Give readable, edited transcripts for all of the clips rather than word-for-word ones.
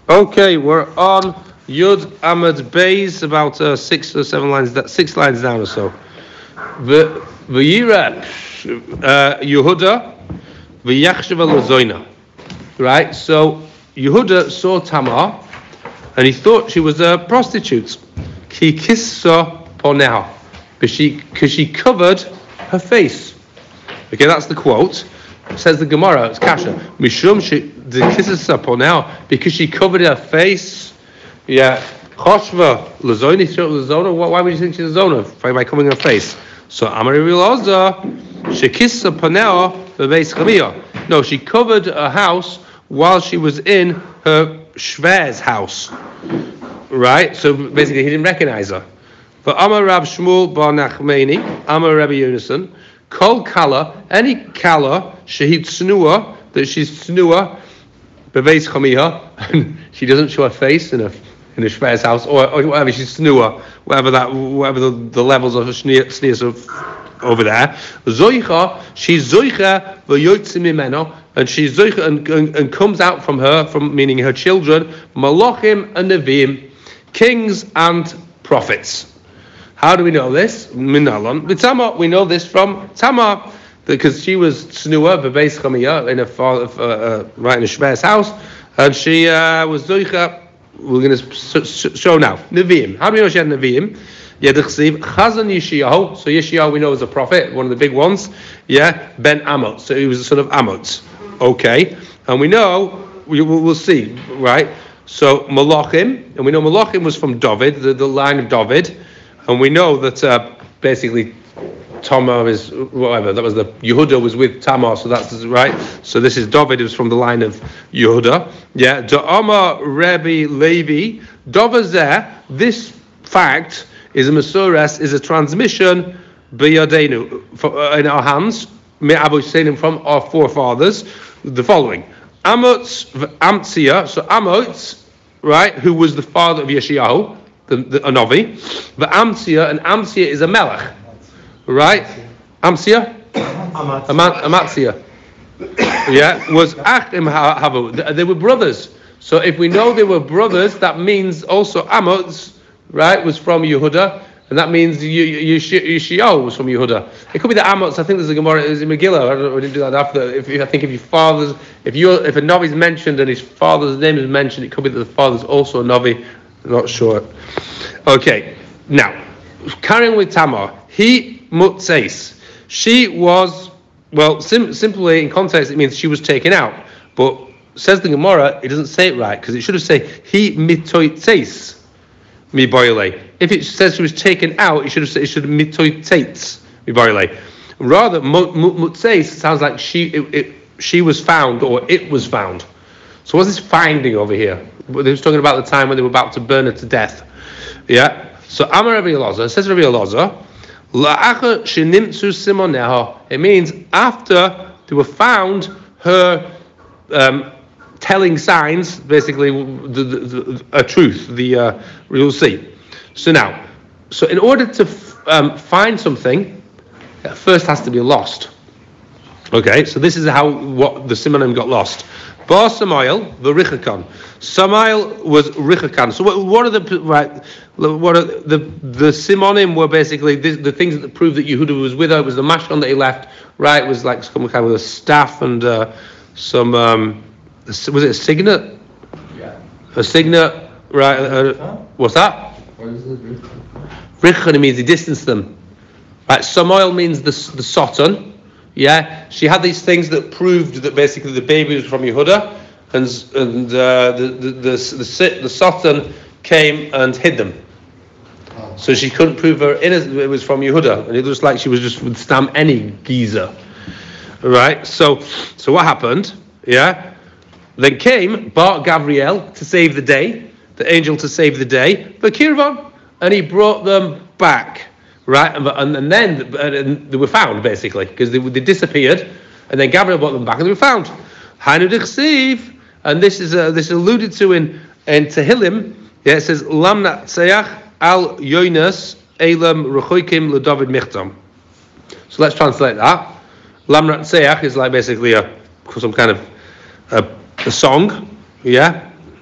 Okay, we're on Yud Amud Beis, about 6 or 7 lines, 6 lines down or so. V'yira Yehuda v'yachshav l'zoina. Right, so Yehuda saw Tamar, and he thought she was a prostitute. Ki kissa poneha, because she covered her face. Okay, that's the quote. It says the Gemara, it's Kasha. Mishum the kisses upon now because she covered her face. Yeah, Choshva Lazoni. Why would you think she's a zona by covering her face? So Amari Rilaza, she kissed upon now the base Chamia. No, she covered her house while she was in her shver's house. Right. So basically, he didn't recognize her. But Amar Rab Shmuel Bar Nachmani, Amar Rabbi Yonason. Kol kala, any kala, shehid snua, that she's snua, beveis chamiha, and she doesn't show her face in a shver's house, or whatever, she's snua, whatever the levels of sneers of over there. Zoicha, she's zoicha v'yotzim mimeno, and she's zoicha and comes out from her, from meaning her children, malachim and neviim, kings and prophets. How do we know this? Minalon. With Tamar, we know this from Tamar, because she was snua bebeis chamiyah in a right in a shver's house, and she was zoicha. We're going to show now Nevi'im. How do we know she had Nevi'im? Yedachsiv Chazan Yeshayahu. So Yeshayahu we know is a prophet, one of the big ones. Yeah, Ben Amot. So he was the son of Amot. Okay, and we know we'll see, right? So Malachim, and we know Malachim was from David, the line of David. And we know that basically Tamar is whatever. That was the Yehuda was with Tamar, so that's right. So this is David, who's from the line of Yehuda. Yeah, Da'ama Rabbi Levi Dovazeh. This fact is a Mesores, is a transmission b'yadenu in our hands. From our forefathers. The following: Amotz v'Amtzia. So Amotz, right, who was the father of Yeshayahu. A Novi, but Amtzia, and Amtzia is a Melech, right? Amtzia? Amatzia. Yeah, was Achim Havu. They were brothers. So if we know they were brothers, that means also Amotz, right, was from Yehuda, and that means Yeshayahu was from Yehuda. It could be the Amotz. I think there's a Gemara is in Megillah. I didn't do that after. If a Novi is mentioned and his father's name is mentioned, it could be that the father's also a Novi. Not sure. Okay, now carrying with Tamar, he mutzeis. She was simply in context it means she was taken out. But says the Gemara, it doesn't say it right because it should have said he mitoitzeis mi boile. If it says she was taken out, it should have said mitoitzeis mi boile. Rather, mutzeis sounds like she was found or it was found. So what's this finding over here? They was talking about the time when they were about to burn her to death. Yeah. So Amar Rabbi Elazar, says Rabbi Elazar, la'acha shenimtzu simoneha. It means after they were found her telling signs, basically a truth. We'll see. So now, in order to find something, it first has to be lost. Okay. So this is what the simonim got lost. Bar Samael, the Richakan. Samael was Richakan. So what are the simonim were basically the things that prove that Yehuda was with her. It was the mashkan that he left. Right, it was like some kind of a staff and some was it a signet? Yeah. A signet, right? What's that? What is it? Richakan means he distanced them. Right, Samael means the sotan. Yeah, she had these things that proved that basically the baby was from Yehuda, and the Satan came and hid them. So she couldn't prove it was from Yehuda, and it looks like she was just would stamp any geezer. Right? So what happened? Yeah. Then came Bar Gabriel to save the day, the angel to save the day, but Kirvan, and he brought them back. Right, and then they were found basically because they disappeared, and then Gabriel brought them back and they were found. Hainu dichsiv, and this is alluded to in Tehillim. Yeah, it says Lamna Tzayach al Yoinas Elam Rechoikim LeDavid Michtam. So let's translate that. Lamna Tzayach is like basically some kind of a song. Yeah,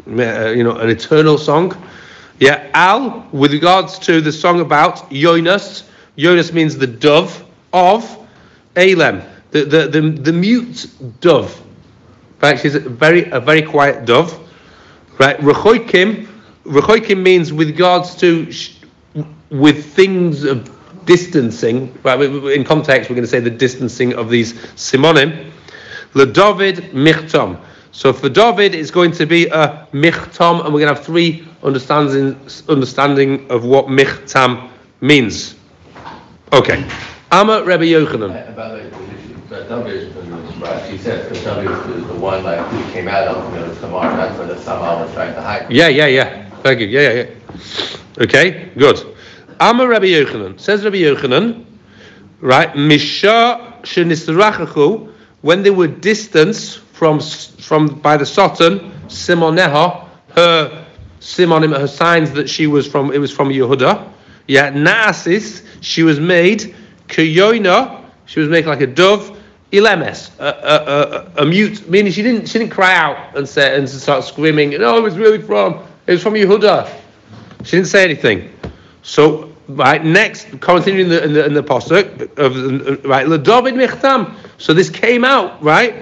an eternal song. Yeah, Al, with regards to the song about Yonas. Yonas means the dove of Elem, the mute dove. Right, she's a very quiet dove. Right, Rechoikim means with regards to with things of distancing. Right, in context, we're going to say the distancing of these simonim. LeDavid michtom. So for David, it's going to be a michtom, and we're going to have three understanding of what michtam means. Okay. Amma Rebbe Yochanan. By the way, David was right. She said David was the one who came out of Tamar. That's where the Samar was trying to hide. Yeah. Thank you. Yeah. Okay, good. Amma Rebbe Yochanan. Says Rebbe Yochanan, right? Misha shenisrachachu, when they were distanced from by the Sotan, Simoneha, her simonim, her signs that it was from Yehuda. Yeah, Naasis, she was made Keyoina, she was made like a dove. Ilemes, a mute, meaning she didn't cry out and start screaming. No, it was from Yehuda. She didn't say anything. So right next, continuing in the pasuk of right, LeDavid michtam. So this came out right.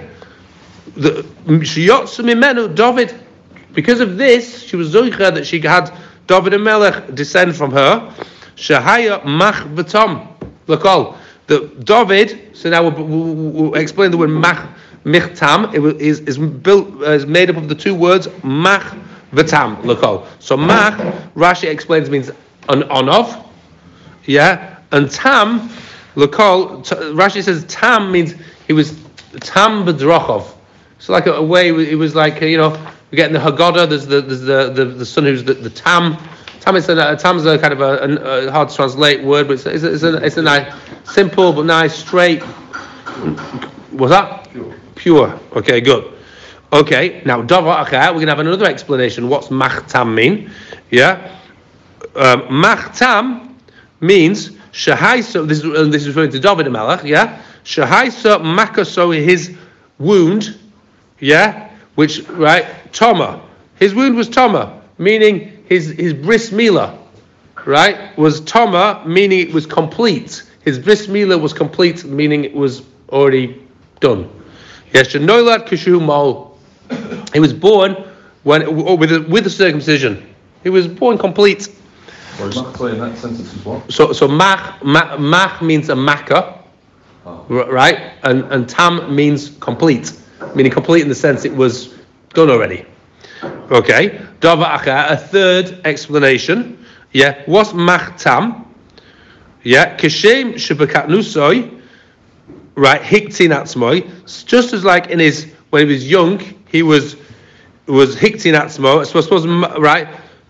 David, because of this, she was zoicha that she had David and Melech descend from her. Shahaya mach v'tom. Look all the David. So now we'll explain the word mach michtam. It is made up of the two words mach v'tam. Look all. So mach, Rashi explains, means on of. Yeah, and tam. Look all. Rashi says tam means he was tam b'drachov. So like a way, it was like we're getting the Haggadah. There's the son who's the Tam. Tam's a kind of a hard to translate word, but it's a nice, simple but nice, straight. What's that? Pure. Okay, good. Okay, now Davar Acher, we're gonna have another explanation. What's Machtam mean? Yeah, Machtam means Shahaisa. This is referring to David Melech. Yeah, Shahaisa Makaso, his wound. Yeah, which right, Toma. His wound was Toma, meaning his bris milah, right, was Toma, meaning it was complete. His bris milah was complete, meaning it was already done. Yes, Shenoilad Kishu Mol. He was born with a circumcision. He was born complete. In that sentence as well. So mach means a makkah, right, and tam means complete. Meaning complete in the sense it was done already. Okay. Davar Acher, a third explanation. Yeah. What's machtam? Yeah. Kishem shebekat nusoi. Right. Hiktin atzmoi. Just as like when he was young, he was hiktin atzmo. I suppose right.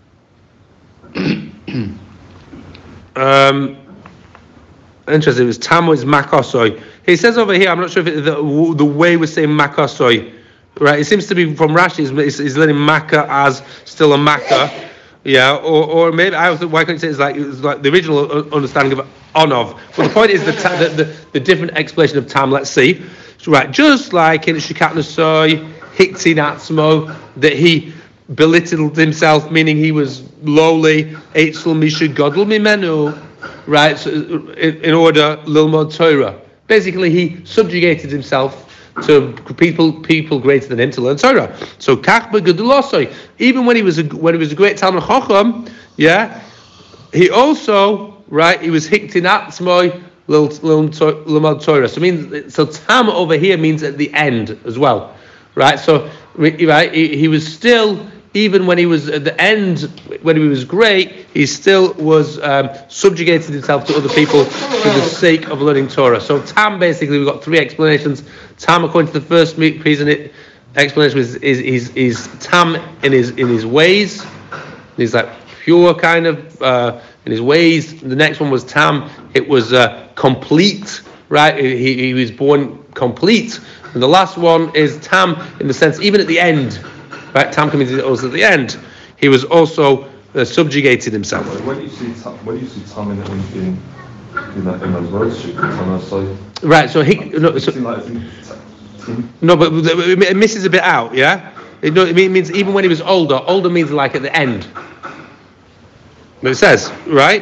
Interesting. It was tam was makosoi. He says over here, I'm not sure if the way we're saying makasoi, right? It seems to be from Rashi, he's letting makkah as still a makkah, yeah, or maybe I was why can't you say it's like the original understanding of onov. But the point is the different explanation of tam. Let's see, right? Just like in Shikat Nasoi, Hiktin Atzmo, that he belittled himself, meaning he was lowly. Eitzel Misha Godel Mimenu, right? So in order Lilmod Torah. Basically, he subjugated himself to people greater than him to learn Torah. So Kachba Gedulosoi, even when he was a great Talmud Chacham, yeah, he also he was Hiktin Atzmoi L'mod Torah. So Tam over here means at the end as well, right? So right, he was still. Even when he was at the end, when he was great, he still was subjugated himself to other people for the sake of learning Torah. So Tam, basically, we've got three explanations. Tam, according to the first explanation, is Tam in his ways. He's like pure kind of in his ways. The next one was Tam. It was complete, right? He was born complete. And the last one is Tam in the sense, even at the end. Right, Tam committed also at the end. He was also subjugated himself. When you see Tam in those words, right. So but it misses a bit out. Yeah, It means even when he was older. Older means like at the end. But it says, right?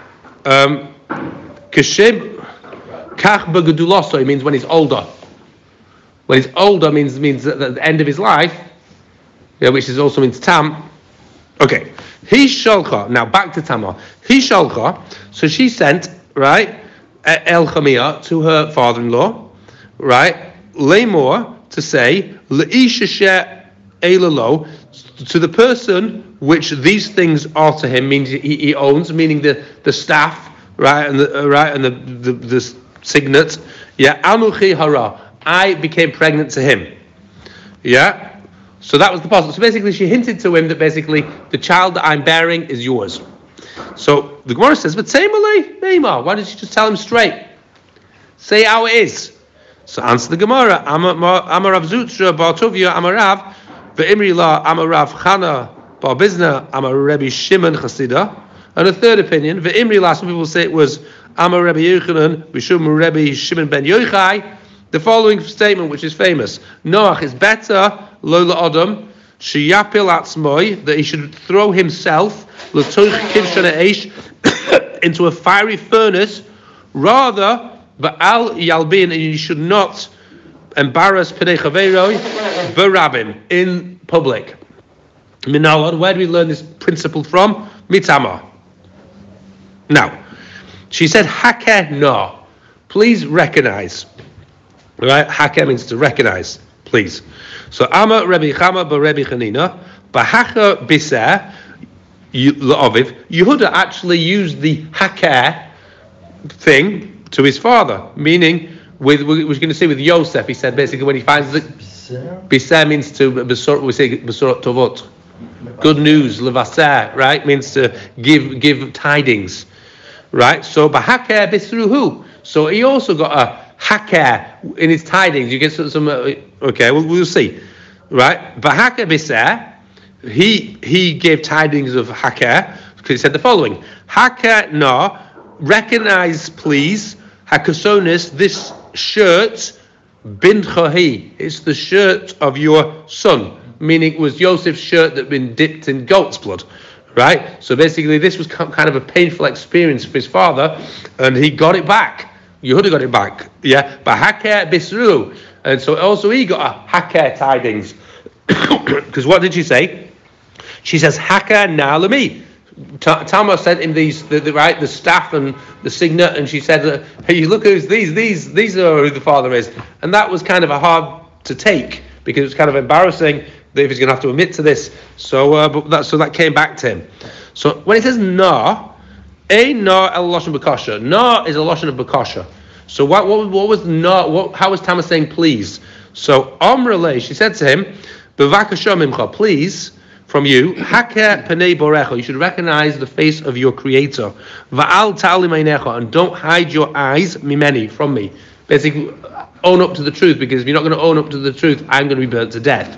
Kashib kach b'geduloso, it means when he's older. When he's older means at the end of his life, which is also means tam. Okay. He shalcha. Now back to Tamar. He shalcha. So she sent, right, El Chamia to her father-in-law, right, Lemor, to say, Le'isha Eilalo, to the person which these things are to him, means he owns, meaning the staff, right, and the signet. Yeah, Anuchi Hara, I became pregnant to him. Yeah, so that was the possible. So basically, she hinted to him that basically the child that I'm bearing is yours. So the Gemara says, but say Malay, Neymar, why did she just tell him straight? Say how it is. So answer the Gemara, Amarav Zutra, Bartovia, Amarav, Ve'imri La, Amarav Chana, Barbizna, Amar Rebbe Shimon Chasida. And a third opinion, Ve'imri La, some people say it was Amar Rebbe Yochanan, Bishum Rebbe Shimon ben Yochai. The following statement, which is famous, Noach is better, Lola Adam, Shiyapil Atzmoi, that he should throw himself, into a fiery furnace, rather, Ba'al Yalbin, and you should not embarrass Pnei Chaveroi, Barabim, in public. Minalad, where do we learn this principle from? Mitamar. Now, she said, Hakeh na, please recognize. Right? Hakeh means to recognize, please. So, Ama Rebbe Chama ba Rebbe Chanina, Bahacha Biseh, Yehuda actually used the Hakeh thing to his father, meaning we're going to see with Yosef. He said basically when he finds the Biseh means to we say Besorot Tovot, good news, Levaser, right, means to give tidings, right? So Bahakeh Bisruhu. So he also got a Hakeh in his tidings. You get some okay, we'll see, right? Bahakeh Biseh. He gave tidings of Hakeh because he said the following: Hakeh na, recognize please, Hakasonis, this shirt, bin chahi, it's the shirt of your son, meaning it was Joseph's shirt that had been dipped in goat's blood, right? So basically this was kind of a painful experience for his father, and he got it back. Yehuda got it back, yeah, but Hakeh Bisru, and so also he got a Hakeh tidings, because what did she say? She says, Hakeh na'alami. Tamar sent him the staff and the signet, and she said, hey, look who's these are who the father is. And that was kind of a hard to take, because it was kind of embarrassing that if he's going to have to admit to this. So that came back to him. So when it says na, ein na el lashon b'kasha. Na is a lashon of b'kasha. So what was na? How was Tamar saying please? So Amrele, she said to him, b'vakasha mimcha, please. From you, Hakeh Panei Borecha, you should recognize the face of your Creator. Va'al ta'ali meinecha, and don't hide your eyes, mimeni, from me. Basically, own up to the truth, because if you're not going to own up to the truth, I'm going to be burnt to death.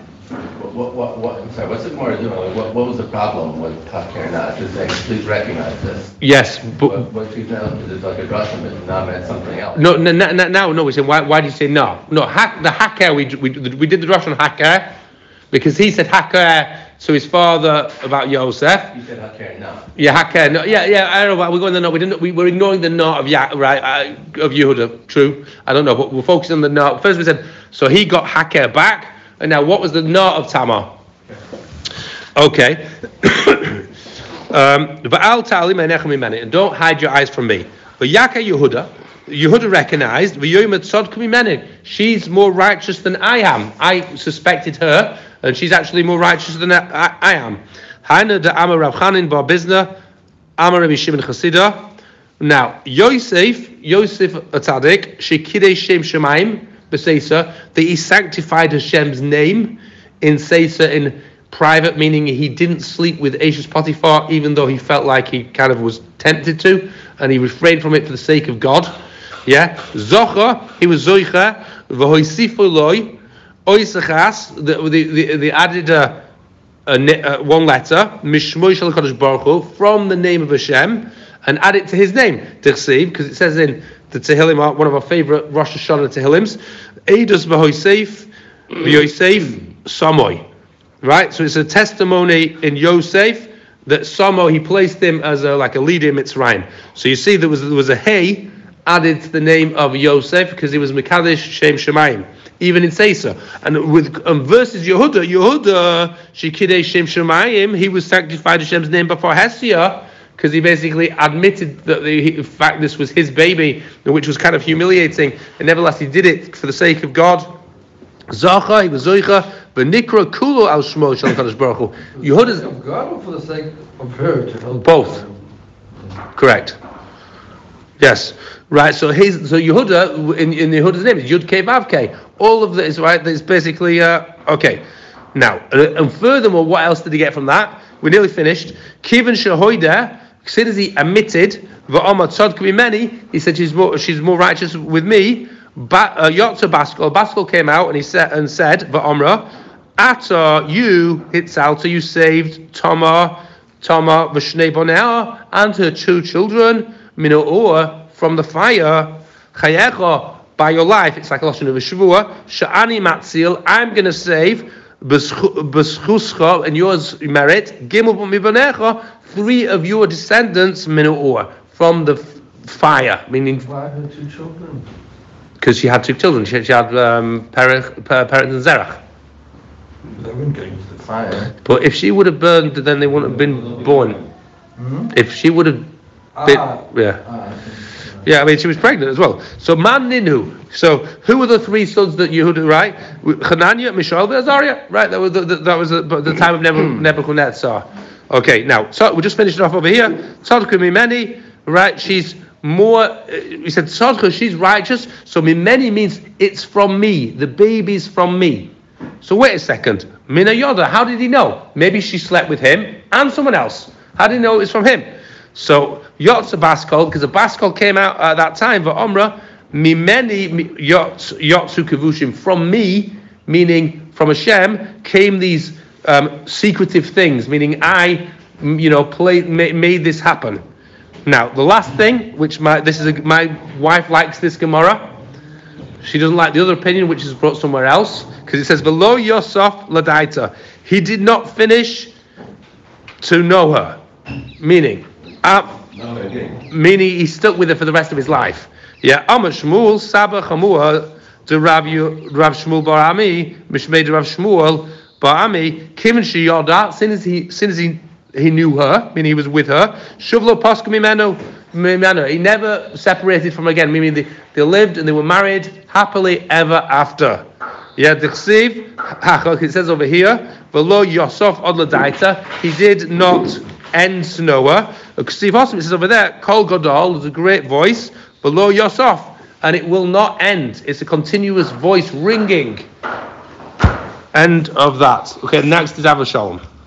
I'm sorry, what's the Gemara doing? What was the problem with Hakeh na? Just saying, please recognize this. Yes, but what she's now, because it's like a Russian, but now meant something else. No, we're saying, why do you say no? No, the Hakeh, we did the Russian Hakeh, because he said Hakeh to his father about Yosef. You said Hakeh na. Yeah, Hakeh no. Yeah. I don't know. We're going the no. We're ignoring the no of of Yehuda. True. I don't know, but we're focusing on the no. First we said so he got Hakeh back, and now what was the no of Tamar? Okay. Va'al ta'ali meinechem mimeni, and don't hide your eyes from me. But Yaka Yehuda recognized v'yoyim tzodka mimeni. She's more righteous than I am. I suspected her, and she's actually more righteous than I am. Haina de Amar Rav Chanin bar Bizna, Amar Rabbi Shimon Chasida. Now Yosef Atzadik, Shekidei Shem Shemaim b'Seisa, that he sanctified Hashem's name in Seisa, in private, meaning he didn't sleep with Ashes Potiphar, even though he felt like he kind of was tempted to, and he refrained from it for the sake of God. Yeah, Zocha, he was Zoicha, v'hoisifu loy. Oisachas, they added one letter, Mishmoy Shel Kodesh Baruch Hu, from the name of Hashem, and add it to his name, Tichsiv, because it says in the Tehillim, one of our favorite Rosh Hashanah Tehillims, Eidos v'Yosef Samoy. right? So it's a testimony in Yosef that somehow he placed him as a leader in Mitzrayim. So you see there was a hey added to the name of Yosef because he was Mekadesh Shem Shemayim, even in Seisa. And with versus Yehuda Shekidei Shem Shemayim, he was sanctified Hashem's name before Hesia, because he basically admitted that in fact this was his baby, which was kind of humiliating, and nevertheless he did it for the sake of God. Zacha, he was Zoicha, V'nikra Kulo al Shmo Shel Kadosh Baruch Hu. Yehuda's of God or for the sake of her to help? Both. Correct. Yes. Right. So Yehuda in Yehuda's name is Yud Kei Vav Kei. All of this, right? That's basically okay. Now, and furthermore, what else did he get from that? We're nearly finished. Kivan Shehoida, as soon as he admitted Va'omar Tzadka Mimeni, he said she's more righteous with me. Yotza Baskol came out and he said Va'omra, Ata you Hitzalta, you saved Tamar V'shnei Bonea and her 2 children Minoor from the fire. Chayecha, by your life, it's like a lashon of a shavua. Sha'ani matzil, I'm going to save b'schuscha, and yours merit. Gimel mibanecha, 3 of your descendants Minoor from the fire. Meaning, Why her 2 children? because she had 2 children. She had Perez and Zerach. They wouldn't go into the fire. But if she would have burned, then they wouldn't have been born. Hmm? If she would have been, yeah, I mean, she was pregnant as well. So Man Ninu. So who were the 3 sons that Yehuda, right? Hananiah, Mishael, and Azariah, right? That was the time of Nebuchadnezzar. Okay, now so we're just finishing off over here. Tzadka Mimeni, right? She's more. We said Tzadka, she's righteous. So Mimeni means it's from me. The baby's from me. So wait a second. Mina Yoda, how did he know? Maybe she slept with him and someone else. How did he know it's from him? So Yotza Baskol, because the Baskol came out at that time, Va'omra, Mimeni Yotzu Kavushim, from me, meaning from Hashem, came these secretive things, meaning I, made this happen. Now, the last thing, which my wife likes this Gemara. She doesn't like the other opinion, which is brought somewhere else, because it says, V'lo Yosef Ladaita. He did not finish to know her, meaning he stuck with her for the rest of his life. Yeah, Amar Shmuel Saba Chamua to Rav Shmuel Bar Ami Mishmei de Rav Shmuel Bar Ami Kim She Yoda. Since he knew her, meaning he was with her. Shuvlo Posku Mimeno. He never separated from her again. Meaning they lived and they were married happily ever after. Yeah, Dichsiv Hachok. It says over here, V'lo Yosef Od Ladaita. He did not end to know her. Ksiv Hosim, it says over there, Kol Godol, there's a great voice, V'lo Yosef, and it will not end. It's a continuous voice ringing. End of that. Okay, next is Avashalom.